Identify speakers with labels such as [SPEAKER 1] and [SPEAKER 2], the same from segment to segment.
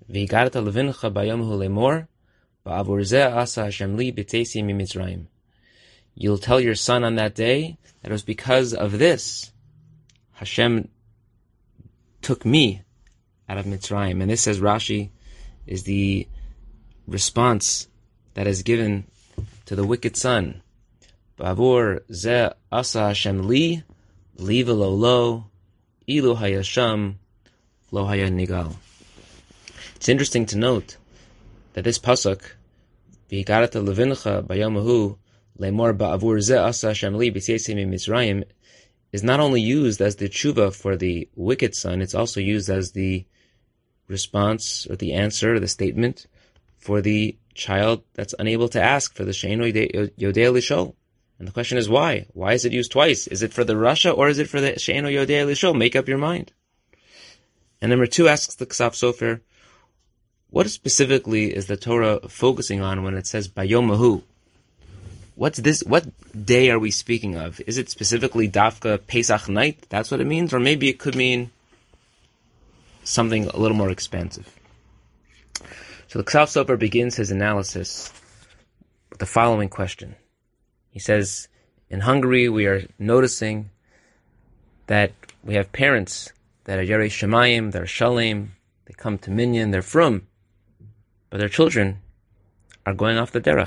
[SPEAKER 1] V'higarta levincha bayom hu lemor, ba'avur zeh asa Hashem li b'teisi miMitzrayim. You'll tell your son on that day that it was because of this Hashem took me out of Mitzrayim. And this, says Rashi, is the response that is given to the wicked son. Ba'avur zeh asa Hashem li v'lo lo, ilu hayasham lo haya nigal. It's interesting to note that this pasuk, v'higarta levincha bayom hu lemor ba'avur zeh asa Hashem li b'teisi miMitzrayim, is not only used as the tshuva for the wicked son, it's also used as the response or the answer or the statement for the child that's unable to ask, for the she'eino yodea lishol. And the question is why? Why is it used twice? Is it for the rasha or is it for the she'eino yodea lishol? Make up your mind. And number 2 asks the Ksaf Sofer, what specifically is the Torah focusing on when it says bayomahu? What's this? What day are we speaking of? Is it specifically Dafka Pesach night? That's what it means? Or maybe it could mean something a little more expansive. So the Ksaf Sofer begins his analysis with the following question. He says, in Hungary we are noticing that we have parents that are Yerei Shemayim, they're Shalem, they come to Minyan, they're frum, but their children are going off the derech.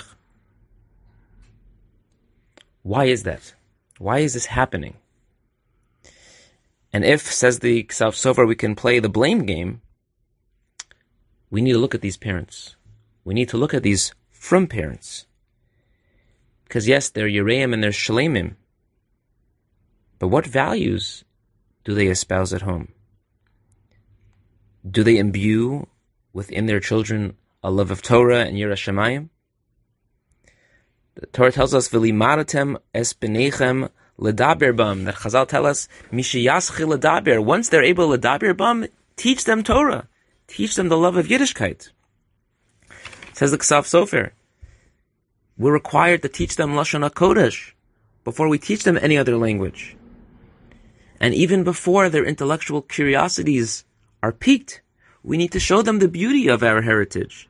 [SPEAKER 1] Why is that? Why is this happening? And if, says the Ksaf Sofer, we can play the blame game, we need to look at these parents. We need to look at these frum parents. Because yes, they're Yereim and they're Shalemim. But what values do they espouse at home? Do they imbue within their children a love of Torah and Yirah Shamayim? The Torah tells us, "V'limadatem es b'neichem ledaber bam." That Chazal tell us, "Mishiyaschil ledaber." Once they're able to ledaber bam, teach them Torah, teach them the love of Yiddishkeit. Says the Ksaf Sofer, we're required to teach them Lashon HaKodesh before we teach them any other language, and even before their intellectual curiosities are piqued, we need to show them the beauty of our heritage.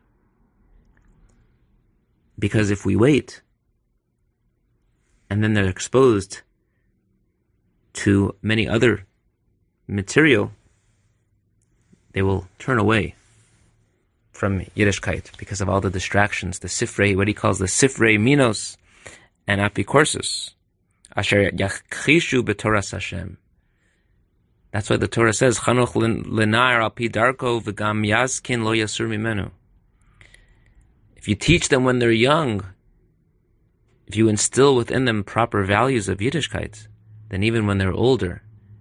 [SPEAKER 1] Because if we wait, and then they're exposed to many other material, they will turn away from Yiddishkeit because of all the distractions, the sifrei, what he calls the sifrei minos and apikorsus, asher yachchishu b'toras Hashem. That's why the Torah says, Chanuch l'nar al pi darko v'gam yazkin lo yasur mimenu. If you teach them when they're young, if you instill within them proper values of Yiddishkeit, then even when they're older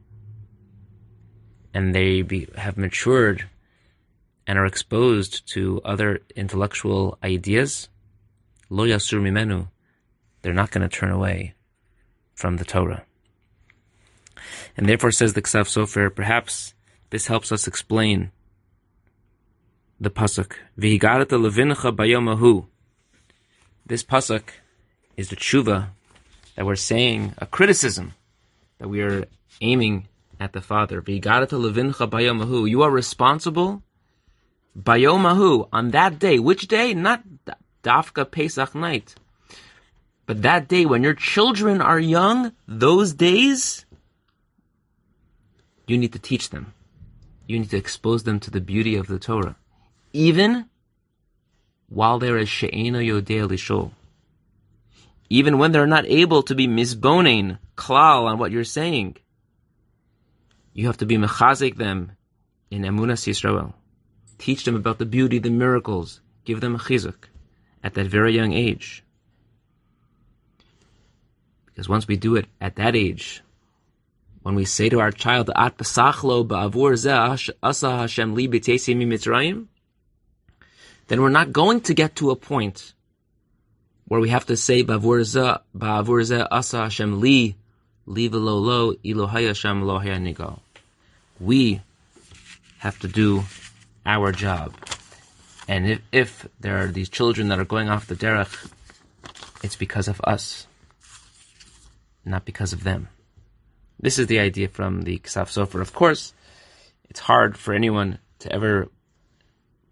[SPEAKER 1] and they have matured and are exposed to other intellectual ideas, lo yasur mimenu, they're not going to turn away from the Torah. And therefore, says the Ksaf Sofer, perhaps this helps us explain the pasuk, V'higarta levincha bayomahu. This pasuk is the tshuva that we're saying, a criticism that we are aiming at the father. V'higarta levincha bayomahu. You are responsible, bayomahu, on that day. Which day? Not Dafka Pesach night. But that day when your children are young, those days, you need to teach them. You need to expose them to the beauty of the Torah. Even while they're a she'eino yodea lishol. Even when they're not able to be misbonein, klal, on what you're saying. You have to be mechazik them in emunas Yisrael. Teach them about the beauty, the miracles. Give them a chizuk at that very young age. Because once we do it at that age, when we say to our child, At pesachlo ba'avur zeh asa Hashem li b'teisi miMitzrayim, then we're not going to get to a point where we have to say ba'avur zeh asa Hashem li v'lo lo ilu hayasham lo haya nigal. We have to do our job. And if there are these children that are going off the derech, it's because of us, not because of them. This is the idea from the Ksaf Sofer. Of course, it's hard for anyone to ever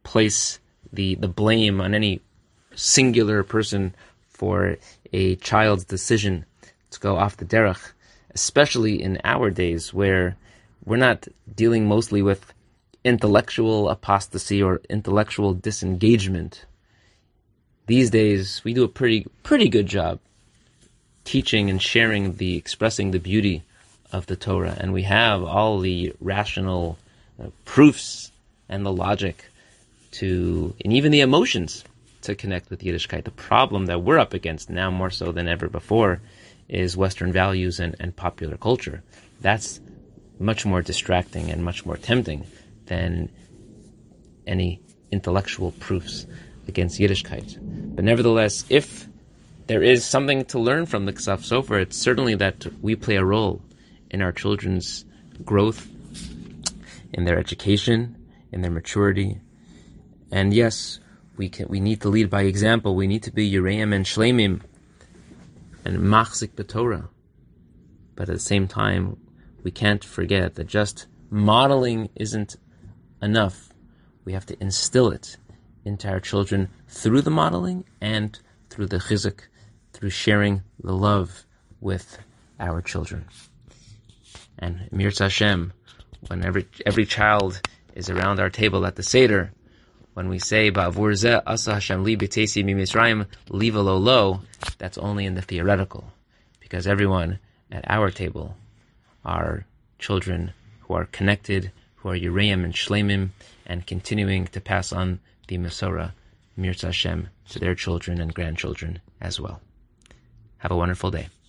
[SPEAKER 1] place the blame on any singular person for a child's decision to go off the derech, especially in our days where we're not dealing mostly with intellectual apostasy or intellectual disengagement. These days, we do a pretty good job teaching and expressing the beauty of the Torah, and we have all the rational proofs and the logic and even the emotions to connect with Yiddishkeit. The problem that we're up against now more so than ever before is Western values and popular culture. That's much more distracting and much more tempting than any intellectual proofs against Yiddishkeit. But nevertheless, if there is something to learn from the Ksaf Sofer, it's certainly that we play a role in our children's growth, in their education, in their maturity. And yes, we need to lead by example. We need to be Yereim and Shleimim and Machzik b'Torah. But at the same time, we can't forget that just modeling isn't enough. We have to instill it into our children through the modeling and through the chizuk, through sharing the love with our children. And Mirz Hashem, when every child is around our table at the Seder, when we say Ba'avur zeh asa Hashem li b'teisi miMitzrayim li v'lo lo, that's only in the theoretical, because everyone at our table are children who are connected, who are Yereim and Shleimim, and continuing to pass on the Mesorah, Mirz Hashem, to their children and grandchildren as well. Have a wonderful day.